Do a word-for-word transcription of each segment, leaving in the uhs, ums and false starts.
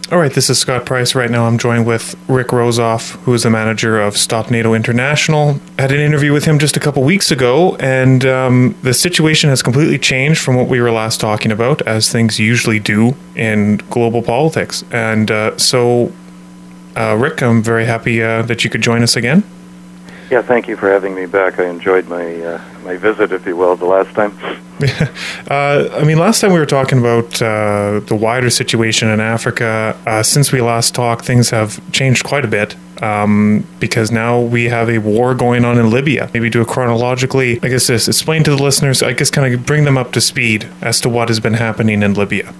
All right, this is Scott Price. Right now I'm joined with Rick Rozoff, who is the manager of Stop NATO International. I had an interview with him just a couple weeks ago, and um, the situation has completely changed from what we were last talking about, as things usually do in global politics. And uh, so, uh, Rick, I'm very happy uh, that you could join us again. Yeah, thank you for having me back. I enjoyed my uh, my visit, if you will, the last time. uh, I mean, last time we were talking about uh, the wider situation in Africa. Uh, since we last talked, things have changed quite a bit um, because now we have a war going on in Libya. Maybe do it chronologically. I guess this explain to the listeners. I guess kind of bring them up to speed as to what has been happening in Libya.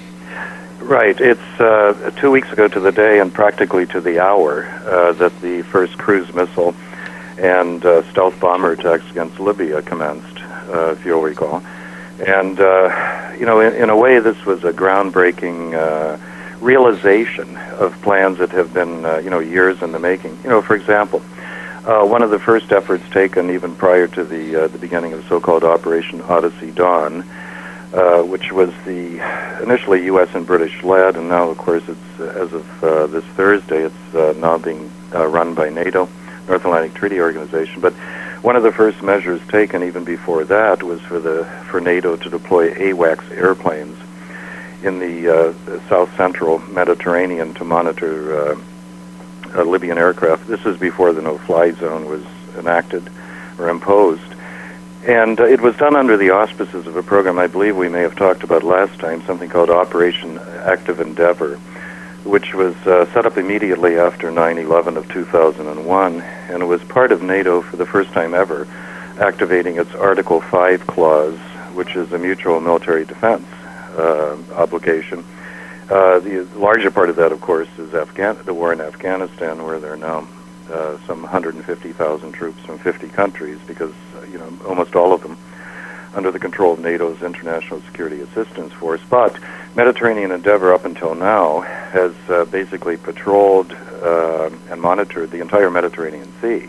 Right. It's uh, two weeks ago to the day and practically to the hour uh, that the first cruise missile and uh, stealth bomber attacks against Libya commenced, uh, if you'll recall. And, uh, you know, in, in a way, this was a groundbreaking uh, realization of plans that have been, uh, you know, years in the making. You know, for example, uh, one of the first efforts taken even prior to the, uh, the beginning of so-called Operation Odyssey Dawn, uh, which was the initially U S and British-led, and now, of course, it's uh, as of uh, this Thursday, it's uh, now being uh, run by NATO, North Atlantic Treaty Organization. But one of the first measures taken even before that was for the for NATO to deploy AWACS airplanes in the uh, south central Mediterranean to monitor uh, uh, Libyan aircraft. This is before the no-fly zone was enacted or imposed. And uh, it was done under the auspices of a program I believe we may have talked about last time, something called Operation Active Endeavor, which was uh, set up immediately after nine eleven of two thousand one, and it was part of NATO for the first time ever, activating its Article five clause, which is a mutual military defense uh, obligation. Uh, the larger part of that, of course, is Afghan- the war in Afghanistan, where there are now uh, some one hundred fifty thousand troops from fifty countries, because uh, you know almost all of them under the control of NATO's International Security Assistance Force. But Mediterranean Endeavor up until now has uh, basically patrolled uh, and monitored the entire Mediterranean Sea,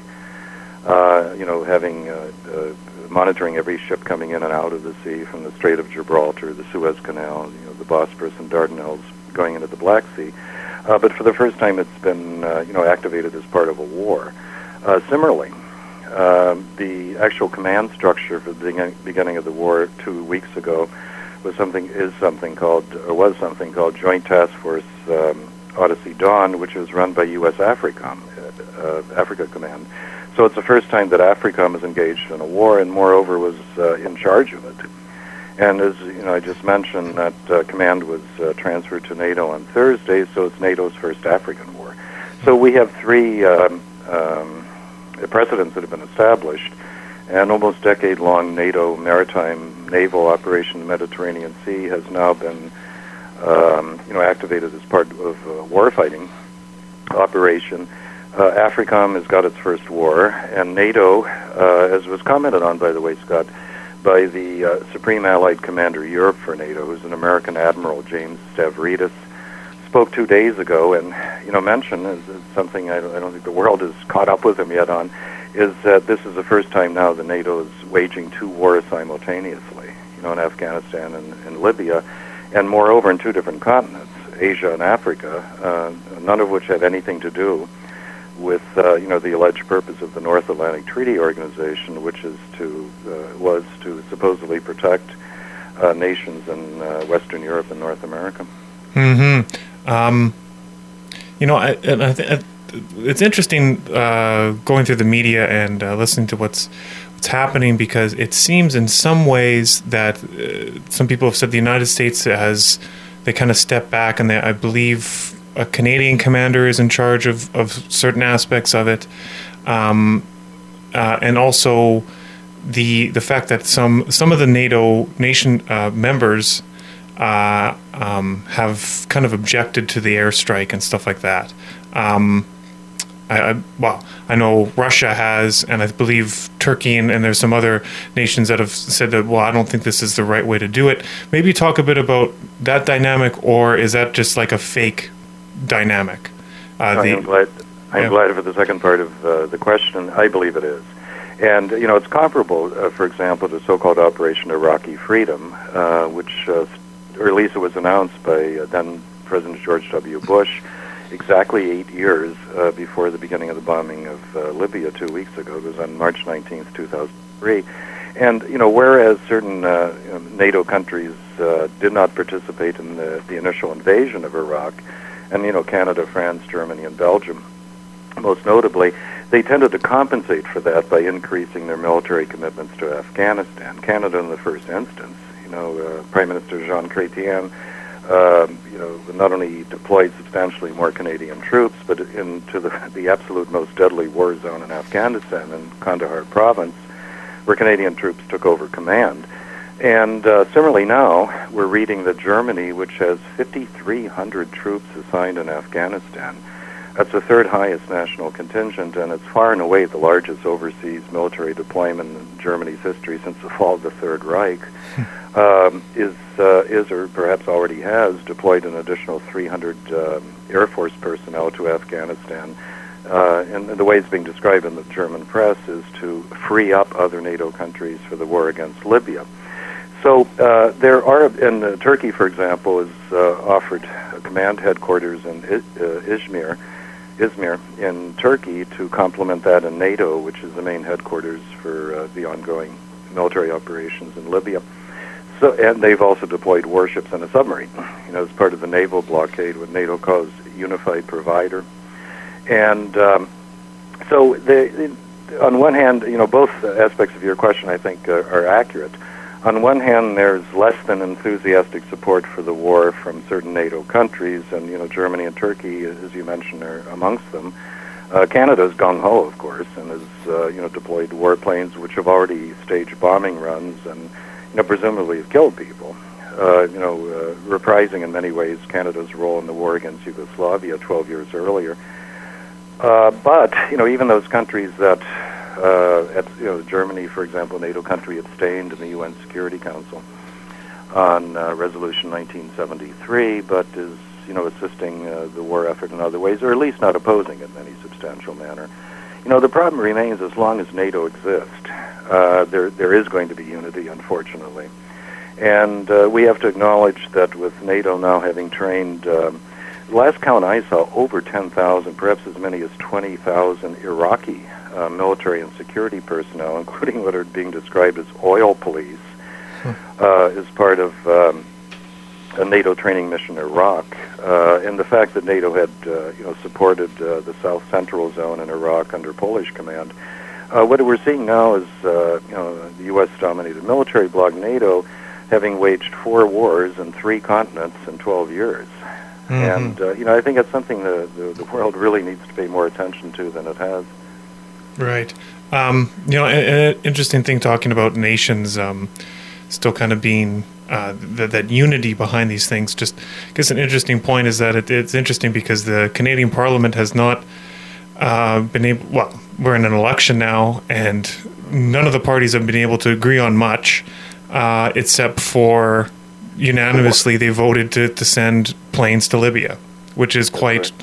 uh, you know, having uh, uh, monitoring every ship coming in and out of the sea, from the Strait of Gibraltar, the Suez Canal, you know, the Bosphorus and Dardanelles going into the Black Sea. Uh, but for the first time, it's been uh, you know activated as part of a war. Uh, similarly, Uh, the actual command structure for the begin- beginning of the war two weeks ago was something is something called or was something called Joint Task Force um, Odyssey Dawn, which was run by U S AFRICOM, uh, Africa Command. So it's the first time that AFRICOM is engaged in a war, and moreover was uh, in charge of it. And as you know, I just mentioned that uh, command was uh, transferred to NATO on Thursday, so it's NATO's first African war. So we have three. Um, um, The precedents that have been established, and almost decade-long NATO maritime naval operation in the Mediterranean Sea has now been, um, you know, activated as part of a warfighting operation. Uh, AFRICOM has got its first war, and NATO, uh, as was commented on, by the way, Scott, by the uh, Supreme Allied Commander Europe for NATO, who's an American Admiral, James Stavridis, spoke two days ago and, you know, mentioned is, is something I don't, I don't think the world has caught up with him yet on, is that this is the first time now that NATO is waging two wars simultaneously, you know, in Afghanistan and, and Libya, and moreover in two different continents, Asia and Africa, uh, none of which have anything to do with, uh, you know, the alleged purpose of the North Atlantic Treaty Organization, which is to, uh, was to supposedly protect uh, nations in uh, Western Europe and North America. Mm-hmm. Um, you know, I, and I th- it's interesting uh, going through the media and uh, listening to what's what's happening, because it seems in some ways that uh, some people have said the United States has they kind of step back, and they, I believe a Canadian commander is in charge of, of certain aspects of it, um, uh, and also the the fact that some some of the NATO nation uh, members. Uh, um, have kind of objected to the airstrike and stuff like that. Um, I, I, well, I know Russia has, and I believe Turkey, and, and there's some other nations that have said that, well, I don't think this is the right way to do it. Maybe talk a bit about that dynamic, or is that just like a fake dynamic? Uh, the, I'm glad, I'm yeah. glad for the second part of uh, the question. I believe it is. And, you know, it's comparable, uh, for example, to so-called Operation Iraqi Freedom, uh, which uh, or at least it was announced by uh, then President George W. Bush, exactly eight years uh, before the beginning of the bombing of uh, Libya two weeks ago. It was on March nineteenth, two thousand three. And, you know, whereas certain uh, you know, NATO countries uh, did not participate in the, the initial invasion of Iraq, and, you know, Canada, France, Germany, and Belgium, most notably, they tended to compensate for that by increasing their military commitments to Afghanistan. Canada in the first instance, you know, uh, Prime Minister Jean Chrétien, uh, you know, not only deployed substantially more Canadian troops, but into the, the absolute most deadly war zone in Afghanistan, in Kandahar province, where Canadian troops took over command. And uh, similarly now, we're reading that Germany, which has fifty-three hundred troops assigned in Afghanistan, that's the third highest national contingent, and it's far and away the largest overseas military deployment in Germany's history since the fall of the Third Reich, um, is, uh, is or perhaps already has deployed an additional three hundred um, Air Force personnel to Afghanistan. Uh, and the way it's being described in the German press is to free up other NATO countries for the war against Libya. So uh, there are, and uh, Turkey, for example, has uh, offered a command headquarters in I- uh, Izmir, Izmir in Turkey to complement that in NATO, which is the main headquarters for uh, the ongoing military operations in Libya. So, and they've also deployed warships and a submarine, you know, as part of the naval blockade, what NATO calls Unified Provider. And um, so, they, on one hand, you know, both aspects of your question, I think, uh, are accurate. On one hand, there's less than enthusiastic support for the war from certain NATO countries, and, you know, Germany and Turkey, as you mentioned, are amongst them. Uh, Canada's gung-ho, of course, and has, uh, you know, deployed warplanes which have already staged bombing runs and, you know, presumably have killed people. Uh, you know, uh, reprising in many ways Canada's role in the war against Yugoslavia twelve years earlier. Uh, but, you know, even those countries that, uh, at, you know, Germany, for example, a NATO country, abstained in the U N Security Council on uh, Resolution nineteen seventy-three, but is, you know, assisting uh, the war effort in other ways, or at least not opposing it in any substantial manner. You know, the problem remains as long as NATO exists, uh, there there is going to be unity, unfortunately. And uh, we have to acknowledge that with NATO now having trained... Um, last count I saw, over ten thousand, perhaps as many as twenty thousand Iraqi uh, military and security personnel, including what are being described as oil police, hmm. uh, as part of um, a NATO training mission in Iraq. Uh, and the fact that NATO had, uh, you know, supported uh, the South Central Zone in Iraq under Polish command. Uh, what we're seeing now is, uh, you know, the U S-dominated military bloc NATO having waged four wars in three continents in twelve years. Mm-hmm. And, uh, you know, I think it's something the, the, the world really needs to pay more attention to than it has. Right. Um, you know, an interesting thing talking about nations um, still kind of being uh, th- that unity behind these things. Just I guess an interesting point is that it, it's interesting because the Canadian Parliament has not uh, been able, well, we're in an election now, and none of the parties have been able to agree on much, uh, except for unanimously they voted to, to send planes to Libya, which is quite,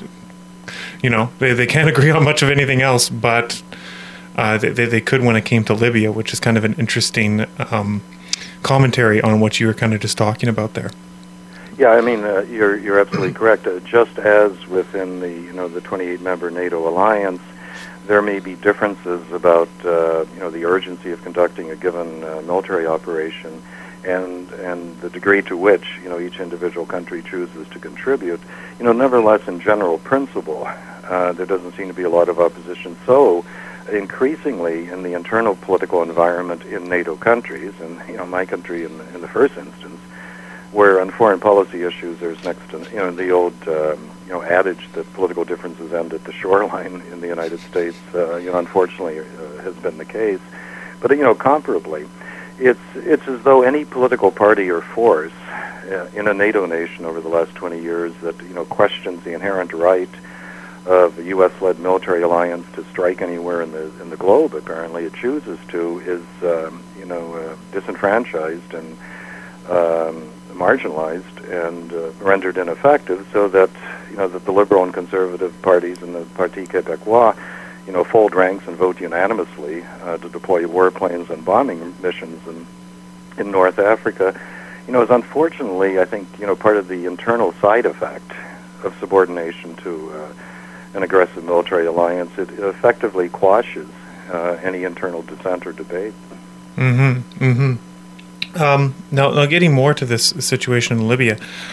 you know, they, they can't agree on much of anything else, but uh, they, they could when it came to Libya, which is kind of an interesting um, commentary on what you were kind of just talking about there. Yeah, I mean, uh, you're you're absolutely correct. Uh, just as within the, you know, the twenty-eight member NATO alliance, there may be differences about, uh, you know, the urgency of conducting a given uh, military operation, and and the degree to which, you know, each individual country chooses to contribute. You know, nevertheless, in general principle, uh, there doesn't seem to be a lot of opposition. So, increasingly in the internal political environment in NATO countries, and, you know, my country in the, in the first instance, where on foreign policy issues there's next to, you know, the old, um, you know, adage that political differences end at the shoreline in the United States, uh, you know, unfortunately uh, has been the case. But, you know, comparably, it's it's as though any political party or force uh, in a NATO nation over the last twenty years that, you know, questions the inherent right of a U S-led military alliance to strike anywhere in the in the globe, apparently it chooses to, is, um, you know, uh, disenfranchised and um, marginalized and uh, rendered ineffective, so that, you know, that the liberal and conservative parties and the Parti Québécois, you know, fold ranks and vote unanimously uh, to deploy warplanes and bombing missions in, in North Africa. you know, is unfortunately, I think, you know, part of the internal side effect of subordination to uh, an aggressive military alliance. It, it effectively quashes uh, any internal dissent or debate. Mm-hmm. Mm-hmm. Um, now, now, getting more to this situation in Libya,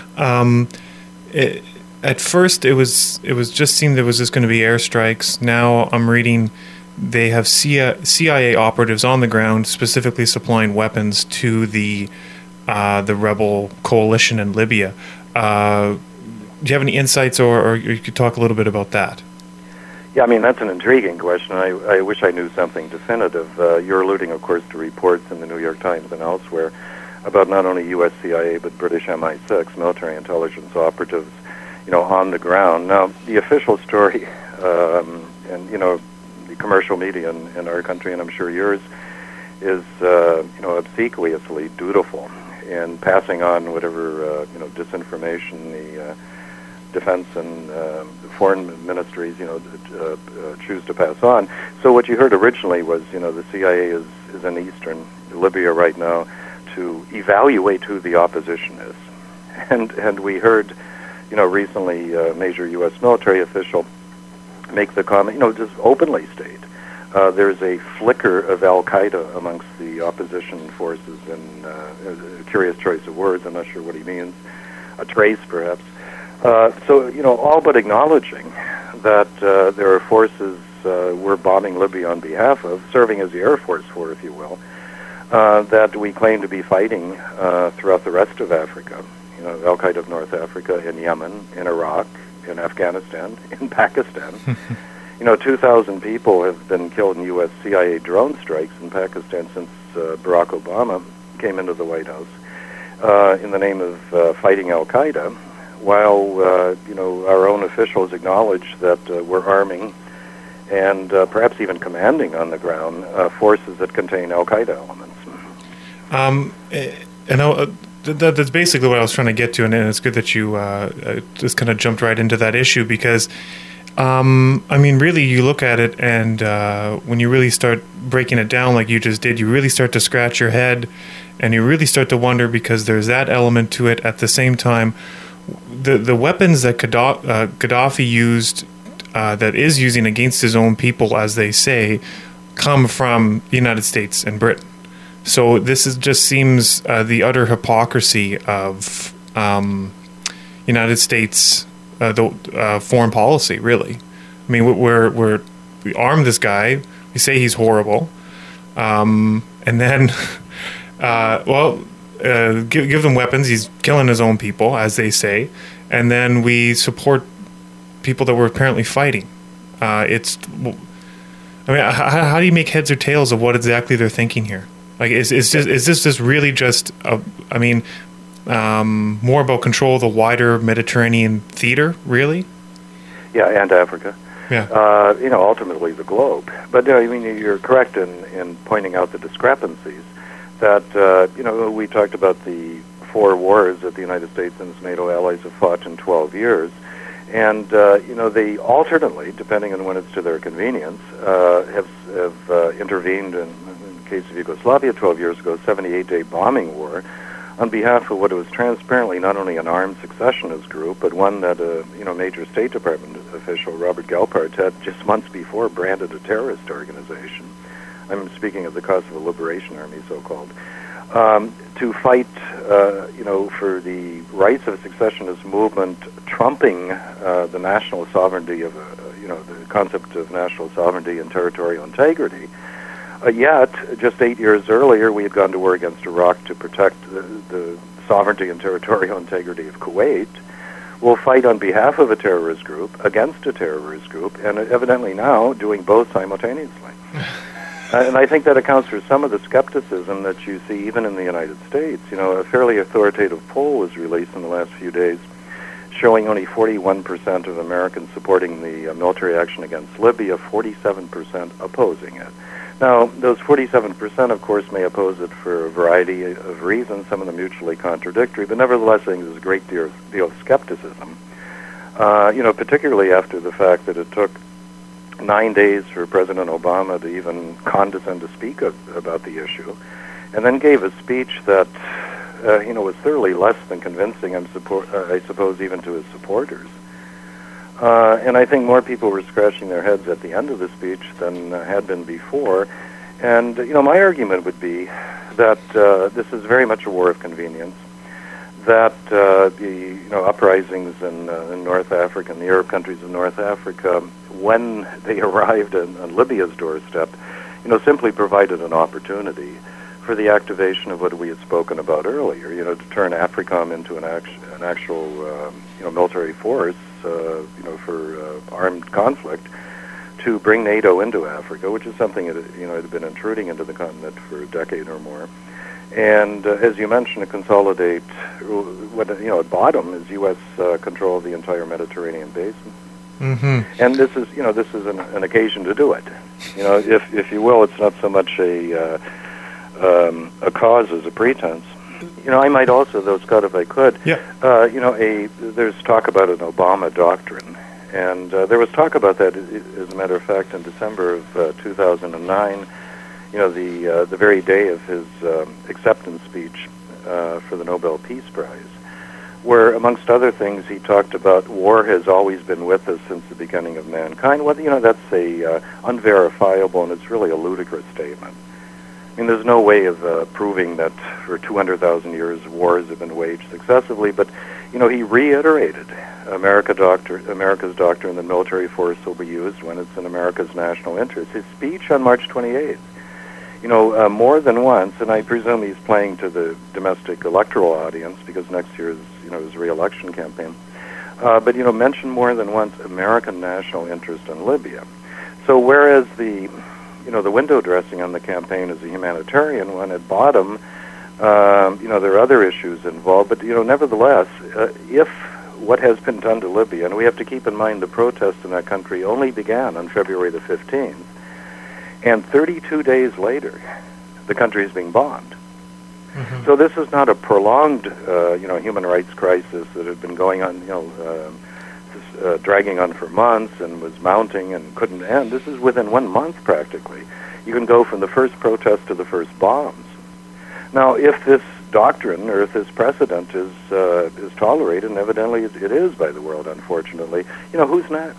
um, it, at first it was it was just seemed there was just going to be airstrikes. Now I'm reading they have C I A operatives on the ground, specifically supplying weapons to the uh, the rebel coalition in Libya. Uh, do you have any insights, or, or you could talk a little bit about that? Yeah, I mean, that's an intriguing question. I, I wish I knew something definitive. Uh, you're alluding, of course, to reports in the New York Times and elsewhere about not only U S C I A but British M I six, military intelligence operatives, you know, on the ground. Now, the official story, um, and, you know, the commercial media in, in our country, and I'm sure yours, is, uh, you know, obsequiously dutiful in passing on whatever, uh, you know, disinformation the uh, defense and uh, foreign ministries, you know, uh, uh, choose to pass on. So what you heard originally was, you know, the C I A is, is in eastern Libya right now to evaluate who the opposition is. And and we heard, you know, recently a major U S military official make the comment, you know, just openly state, uh, there's a flicker of Al-Qaeda amongst the opposition forces, and uh, a curious choice of words, I'm not sure what he means, a trace perhaps. Uh, so, you know, all but acknowledging that uh, there are forces uh, we're bombing Libya on behalf of, serving as the Air Force for, if you will, uh, that we claim to be fighting uh, throughout the rest of Africa. You know, Al-Qaeda of North Africa, in Yemen, in Iraq, in Afghanistan, in Pakistan. You know, two thousand people have been killed in U S C I A drone strikes in Pakistan since uh, Barack Obama came into the White House uh, in the name of uh, fighting Al-Qaeda, while, uh, you know, our own officials acknowledge that uh, we're arming and uh, perhaps even commanding on the ground uh, forces that contain Al-Qaeda elements. Um, and uh, that, that's basically what I was trying to get to, and it's good that you uh, just kind of jumped right into that issue, because, um, I mean, really, you look at it, and uh, when you really start breaking it down like you just did, you really start to scratch your head, and you really start to wonder, because there's that element to it. At the same time, the the weapons that Gaddafi, uh, Gaddafi used, uh, that is using against his own people, as they say, come from the United States and Britain. So this is just seems uh, the utter hypocrisy of um, United States uh, the uh, foreign policy. Really, I mean, we're we're we arm this guy, we say he's horrible, um, and then uh, well. Uh, give, give them weapons. He's killing his own people, as they say, and then we support people that we're apparently fighting. Uh, it's, I mean, how, how do you make heads or tails of what exactly they're thinking here? Like, is is just is this just really just? A, I mean, um, more about control of the wider Mediterranean theater, really? Yeah, and Africa. Yeah. Uh, you know, ultimately the globe. But uh, I mean, you're correct in in pointing out the discrepancies. That, uh, you know, we talked about the four wars that the United States and its NATO allies have fought in twelve years. And, uh, you know, they alternately, depending on when it's to their convenience, uh, have, have uh, intervened in, in the case of Yugoslavia twelve years ago, seventy-eight day bombing war, on behalf of what was transparently not only an armed secessionist group, but one that a, you know, major State Department official, Robert Gelpart, had just months before branded a terrorist organization. I'm speaking of the Kosovo Liberation Army, so-called, um, to fight, uh, you know, for the rights of a secessionist movement, trumping uh, the national sovereignty of, uh, you know, the concept of national sovereignty and territorial integrity. Uh, yet, just eight years earlier, we had gone to war against Iraq to protect the, the sovereignty and territorial integrity of Kuwait. We'll fight on behalf of a terrorist group against a terrorist group, and evidently now doing both simultaneously. Uh, and I think that accounts for some of the skepticism that you see even in the United States. You know, a fairly authoritative poll was released in the last few days showing only forty-one percent of Americans supporting the uh, military action against Libya, forty-seven percent opposing it. Now, those forty-seven percent, of course, may oppose it for a variety of reasons, some of them mutually contradictory, but nevertheless, I think there's a great deal, deal of skepticism, uh, you know, particularly after the fact that it took nine days for President Obama to even condescend to speak of, about the issue, and then gave a speech that uh, you know, was thoroughly less than convincing, I'm support, uh, I suppose, even to his supporters. Uh, and I think more people were scratching their heads at the end of the speech than uh, had been before. And, you know, my argument would be that uh, this is very much a war of convenience, that uh, the, you know, uprisings in, uh, in North Africa, in the Arab countries of North Africa, when they arrived on, on Libya's doorstep, you know, simply provided an opportunity for the activation of what we had spoken about earlier, you know, to turn AFRICOM into an, act- an actual, um, you know, military force, uh, you know, for uh, armed conflict, to bring NATO into Africa, which is something that, you know, had been intruding into the continent for a decade or more. And uh, as you mentioned, to consolidate, what, you know, at bottom is U S uh, control of the entire Mediterranean basin. Mm-hmm. And this is, you know, this is an, an occasion to do it. You know, if if you will, it's not so much a uh, um, a cause as a pretense. You know, I might also, though, Scott, if I could, yeah. uh, you know, a there's talk about an Obama doctrine, and uh, there was talk about that, as a matter of fact, in December of uh, two thousand nine. You know, the uh, the very day of his um, acceptance speech uh, for the Nobel Peace Prize, where, amongst other things, he talked about war has always been with us since the beginning of mankind. Well, you know, that's a uh, unverifiable, and it's really a ludicrous statement. I mean, there's no way of uh, proving that for two hundred thousand years wars have been waged successively, but, you know, he reiterated America doctor, America's doctrine that military force will be used when it's in America's national interest. His speech on March twenty-eighth, you know, uh, more than once, and I presume he's playing to the domestic electoral audience because next year is, you know, his re-election campaign, uh, but, you know, mentioned more than once American national interest in Libya. So whereas the, you know, the window dressing on the campaign is a humanitarian one, at bottom, um, you know, there are other issues involved, but, you know, nevertheless, uh, if what has been done to Libya, and we have to keep in mind the protests in that country only began on February the fifteenth, and thirty-two days later, the country is being bombed. Mm-hmm. So this is not a prolonged, uh, you know, human rights crisis that had been going on, you know, uh, uh, dragging on for months and was mounting and couldn't end. This is within one month, practically. You can go from the first protest to the first bombs. Now, if this doctrine or if this precedent is uh, is tolerated, and evidently it, it is by the world, unfortunately, you know, who's next?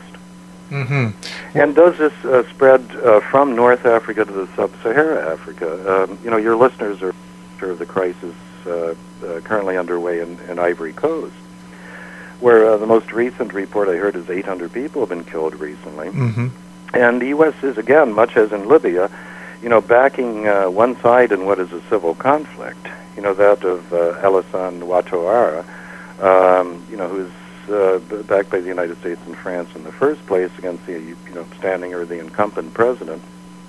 Mm-hmm. And does this uh, spread uh, from North Africa to the sub-Sahara Africa? Um, you know, your listeners are aware of the crisis uh, uh, currently underway in, in Ivory Coast, where uh, the most recent report I heard is eight hundred people have been killed recently. Mm-hmm. And the U S is, again, much as in Libya, you know, backing uh, one side in what is a civil conflict, you know, that of uh, Alassane Ouattara, um, you know, who's Uh, backed by the United States and France in the first place against the, you know, standing or the incumbent president.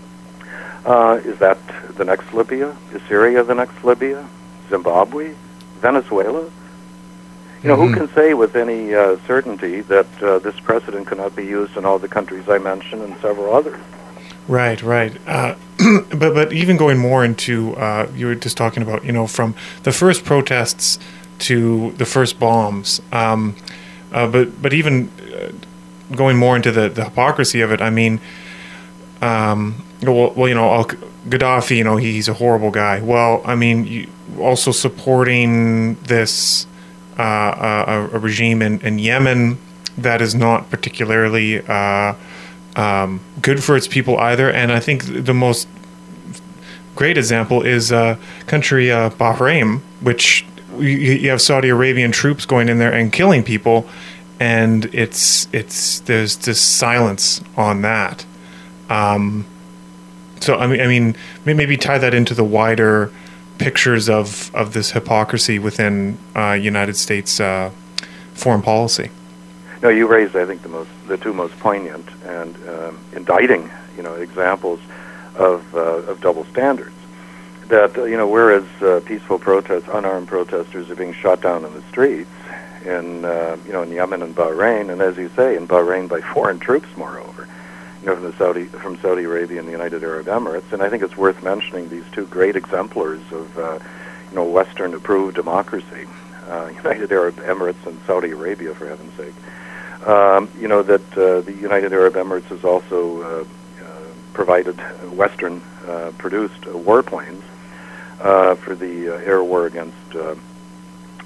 Uh, is that the next Libya? Is Syria the next Libya? Zimbabwe? Venezuela? You know, mm-hmm. who can say with any uh, certainty that uh, this precedent cannot be used in all the countries I mentioned and several others? Right, right. Uh, but but even going more into, uh, you were just talking about, you know, from the first protests to the first bombs. Um, Uh, but but even uh, going more into the, the hypocrisy of it, I mean, um, well, well, you know, Al- Gaddafi, you know, he's a horrible guy. Well, I mean, you also supporting this uh, uh, a regime in, in Yemen that is not particularly uh, um, good for its people either. And I think the most great example is uh, country uh, Bahrain, which you have Saudi Arabian troops going in there and killing people, and it's it's there's this silence on that. Um, so I mean, I mean, maybe tie that into the wider pictures of, of this hypocrisy within uh, United States uh, foreign policy. No, you raised, I think, the most the two most poignant and um, indicting, you know, examples of uh, of double standards. That, you know, whereas uh, peaceful protests, unarmed protesters are being shot down in the streets in, uh, you know, in Yemen and Bahrain, and as you say, in Bahrain by foreign troops, moreover, you know, from the Saudi, from Saudi Arabia and the United Arab Emirates. And I think it's worth mentioning these two great exemplars of, uh, you know, Western-approved democracy, uh, United Arab Emirates and Saudi Arabia, for heaven's sake. Um, you know, that uh, the United Arab Emirates has also uh, uh, provided Western-produced uh, warplanes Uh, for the uh, air war against uh,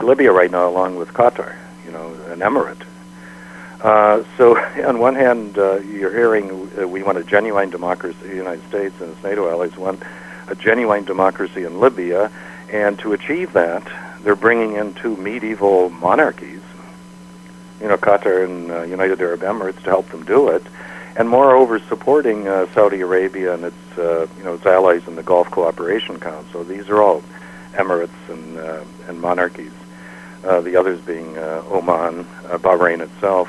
Libya right now, along with Qatar, you know, an emirate. Uh, so, on one hand, uh, you're hearing uh, we want a genuine democracy. The United States and its NATO allies want a genuine democracy in Libya, and to achieve that, they're bringing in two medieval monarchies, you know, Qatar and uh, United Arab Emirates, to help them do it, and moreover supporting uh, Saudi Arabia and its, uh, you know, its allies in the Gulf Cooperation Council. These are all emirates and uh, and monarchies. Uh, the others being uh, Oman, uh, Bahrain itself,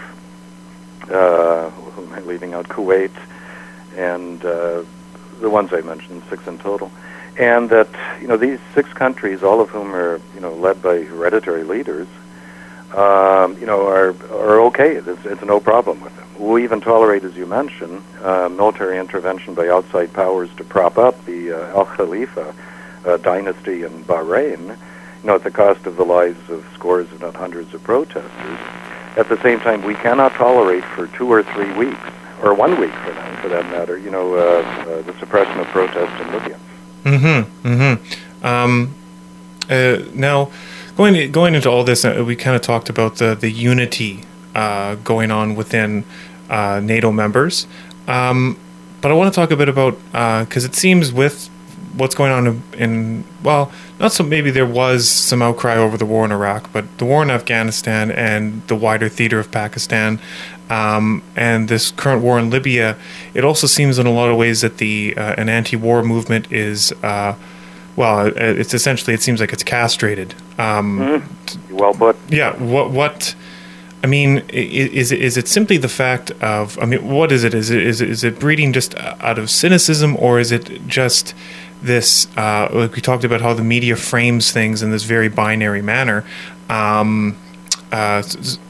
uh, who am I leaving out? Kuwait, and uh, the ones I mentioned, six in total. And that, you know, these six countries, all of whom are, you know, led by hereditary leaders, um, you know, are are okay. It's, it's no problem with them. We even tolerate, as you mentioned, uh, military intervention by outside powers to prop up the uh, Al Khalifa uh, dynasty in Bahrain, you know, at the cost of the lives of scores, if not hundreds, of protesters. At the same time, we cannot tolerate for two or three weeks, or one week for that, for that matter, you know, uh, uh, the suppression of protest in Libya. Mm-hmm. Mm-hmm. Um, uh, now, going going into all this, uh, we kind of talked about the the unity uh, going on within uh, NATO members, um, but I want to talk a bit about because uh, it seems with what's going on in, in well, not so maybe there was some outcry over the war in Iraq, but the war in Afghanistan and the wider theater of Pakistan. Um, and this current war in Libya, it also seems in a lot of ways that the uh, an anti-war movement is, uh, well, it's essentially, it seems like it's castrated. Um, mm-hmm. Well put. Yeah. What? What? I mean, is it is it simply the fact of? I mean, what is it? Is it is it, is it breeding just out of cynicism, or is it just this? Uh, like we talked about how the media frames things in this very binary manner. Um, uh,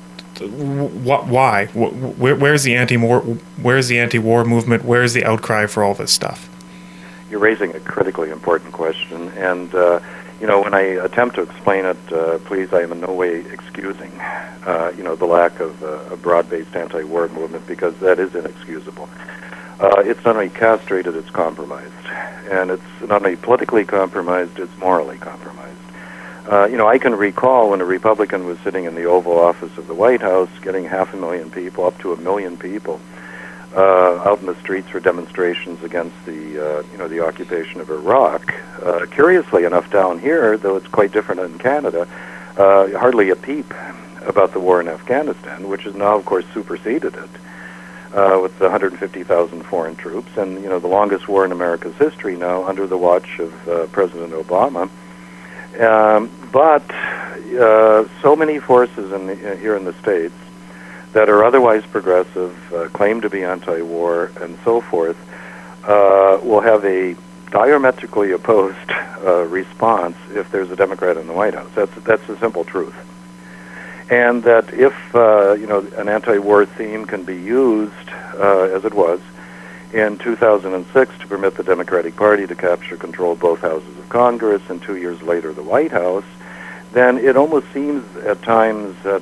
What? Why? Where, where's the anti-war? Where's the anti-war movement? Where's the outcry for all this stuff? You're raising a critically important question, and uh, you know, when I attempt to explain it, uh, please, I am in no way excusing, uh, you know, the lack of uh, a broad-based anti-war movement, because that is inexcusable. Uh, it's not only castrated; it's compromised, and it's not only politically compromised; it's morally compromised. Uh, you know, I can recall when a Republican was sitting in the Oval Office of the White House, getting half a million people, up to a million people, uh, out in the streets for demonstrations against the, uh, you know, the occupation of Iraq. Uh, curiously enough, down here, though it's quite different in Canada, uh, hardly a peep about the war in Afghanistan, which has now, of course, superseded it uh, with the one hundred fifty thousand foreign troops, and you know, the longest war in America's history now under the watch of uh, President Obama. Um, but uh, so many forces in the, uh, here in the States that are otherwise progressive, uh, claim to be anti-war, and so forth, uh, will have a diametrically opposed uh, response if there's a Democrat in the White House. That's that's the simple truth. And that if uh, you know, an anti-war theme can be used, uh, as it was, in two thousand six to permit the Democratic Party to capture control of both houses of Congress, and two years later the White House, then it almost seems at times that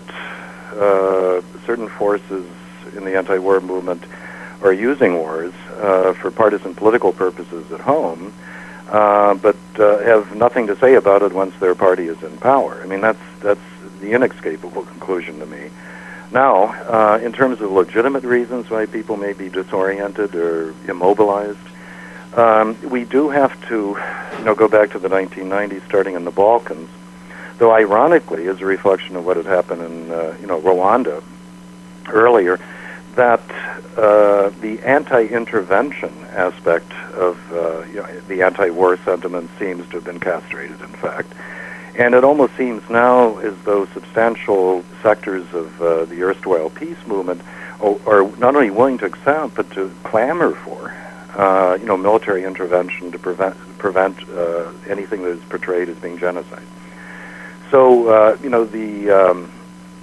uh, certain forces in the anti-war movement are using wars uh, for partisan political purposes at home, uh, but uh, have nothing to say about it once their party is in power. I mean, that's that's the inescapable conclusion to me. Now, uh, in terms of legitimate reasons why people may be disoriented or immobilized, um, we do have to, you know, go back to the nineteen nineties, starting in the Balkans. Though, ironically, as a reflection of what had happened in, uh, you know, Rwanda earlier, that uh, the anti-intervention aspect of uh, you know, the anti-war sentiment seems to have been castrated, in fact. And it almost seems now as though substantial sectors of uh, the erstwhile peace movement are, are not only willing to accept, but to clamor for, uh, you know, military intervention to prevent prevent uh, anything that is portrayed as being genocide. So, uh, you know, the um,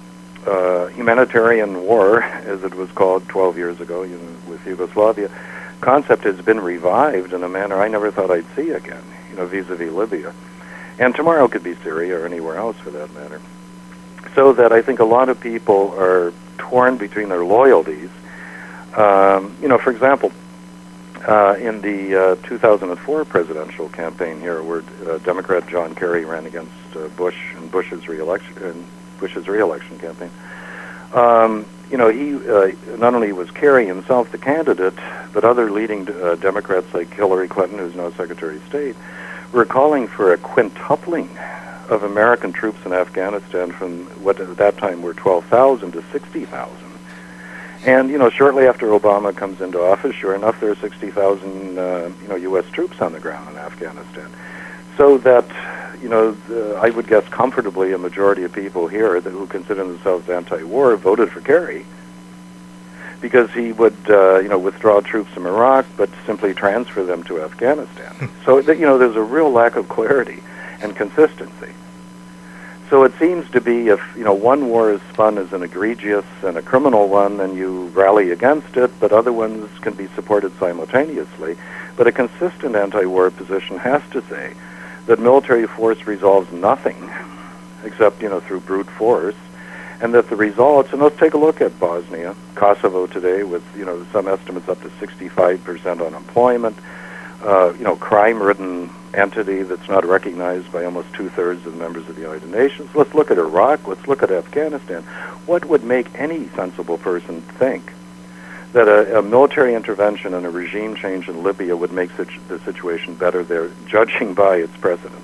uh, humanitarian war, as it was called twelve years ago, you know, with Yugoslavia, concept has been revived in a manner I never thought I'd see again, you know, vis-a-vis Libya. And tomorrow could be Syria or anywhere else for that matter. So that I think a lot of people are torn between their loyalties. Um, you know, for example, uh, in the uh, two thousand four presidential campaign here, where uh, Democrat John Kerry ran against uh, Bush in Bush's reelection, in Bush's reelection campaign. Um, you know, he uh, not only was Kerry himself the candidate, but other leading uh, Democrats like Hillary Clinton, who's now Secretary of State, were calling for a quintupling of American troops in Afghanistan from what at that time were twelve thousand to sixty thousand. And, you know, shortly after Obama comes into office, sure enough, there are sixty thousand, uh, you know, U S troops on the ground in Afghanistan. So that, you know, the, I would guess comfortably a majority of people here that who consider themselves anti-war voted for Kerry because he would, uh, you know, withdraw troops from Iraq but simply transfer them to Afghanistan. So, that, you know, there's a real lack of clarity and consistency. So it seems to be if, you know, one war is spun as an egregious and a criminal one, then you rally against it, but other ones can be supported simultaneously. But a consistent anti-war position has to say that military force resolves nothing except, you know, through brute force, and that the results, and let's take a look at Bosnia, Kosovo today with, you know, some estimates up to sixty-five percent unemployment, uh, you know, crime-ridden entity that's not recognized by almost two-thirds of the members of the United Nations. Let's look at Iraq. Let's look at Afghanistan. What would make any sensible person think that a, a military intervention and a regime change in Libya would make such, the situation better there, judging by its precedents?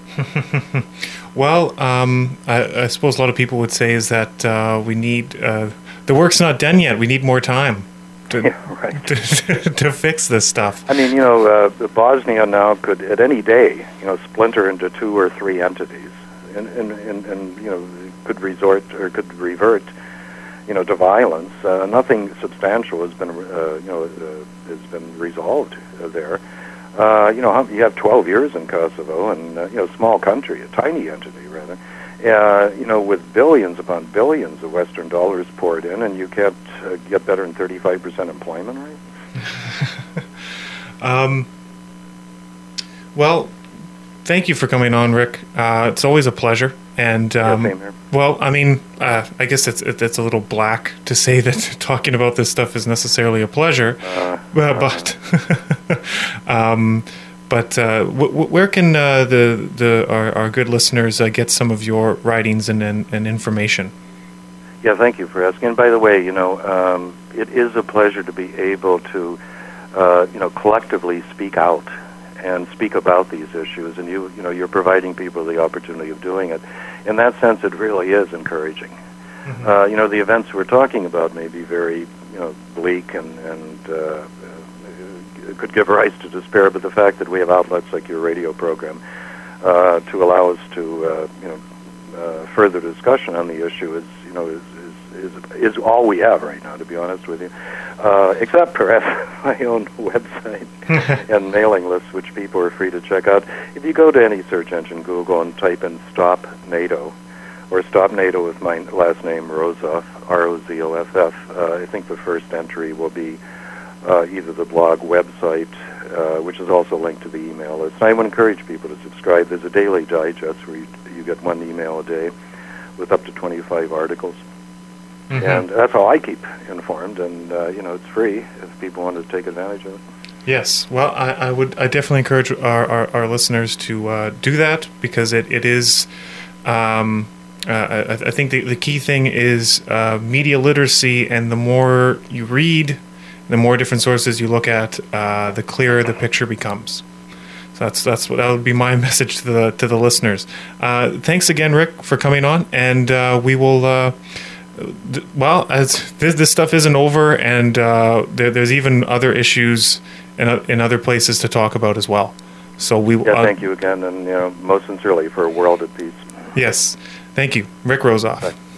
Well, um, I, I suppose a lot of people would say is that uh, we need, uh, the work's not done yet. We need more time. To, yeah, right. to, to fix this stuff. I mean, you know, uh, Bosnia now could, at any day, you know, splinter into two or three entities, and, and, and, and you know, could resort or could revert, you know, to violence. Uh, nothing substantial has been, uh, you know, uh, has been resolved uh, there. Uh, you know, you have twelve years in Kosovo, and uh, you know, small country, a tiny entity rather. Uh, you know, with billions upon billions of Western dollars poured in, and you can't uh, get better than thirty-five percent employment rate? um, well, thank you for coming on, Rick. Uh, it's always a pleasure. And, um, yeah, same here. Well, I mean, uh, I guess it's it's a little black to say that talking about this stuff is necessarily a pleasure, uh, uh, but... um, But uh, w- w- where can uh, the the our, our good listeners uh, get some of your writings and, and, and information? Yeah, thank you for asking. And by the way, you know, um, it is a pleasure to be able to, uh, you know, collectively speak out and speak about these issues. And you, you know, you're providing people the opportunity of doing it. In that sense, it really is encouraging. Mm-hmm. Uh, you know, the events we're talking about may be very, you know, bleak and and. Uh, could give rise to despair, but the fact that we have outlets like your radio program uh, to allow us to, uh, you know, uh, further discussion on the issue is, you know, is is, is, is all we have right now, to be honest with you, uh, except perhaps my own website and mailing list, which people are free to check out. If you go to any search engine, Google, and type in Stop NATO, or Stop NATO with my last name, Rozoff, R O Z O F F, uh, I think the first entry will be Uh, either the blog website, uh, which is also linked to the email list. And I would encourage people to subscribe. There's a daily digest where you, you get one email a day with up to twenty-five articles. Mm-hmm. And that's how I keep informed. And, uh, you know, it's free if people want to take advantage of it. Yes. Well, I, I would I definitely encourage our, our, our listeners to uh, do that because it, it is... Um, uh, I, I think the, the key thing is uh, media literacy, and the more you read... the more different sources you look at, uh, the clearer the picture becomes. So that's that's what that would be my message to the to the listeners. Uh, thanks again, Rick, for coming on, and uh, we will. Uh, th- well, as this, this stuff isn't over, and uh, there, there's even other issues in uh, in other places to talk about as well. So we. Yeah, uh, thank you again, and you know, most sincerely for a world at peace. Yes, thank you, Rick Rozoff. Bye.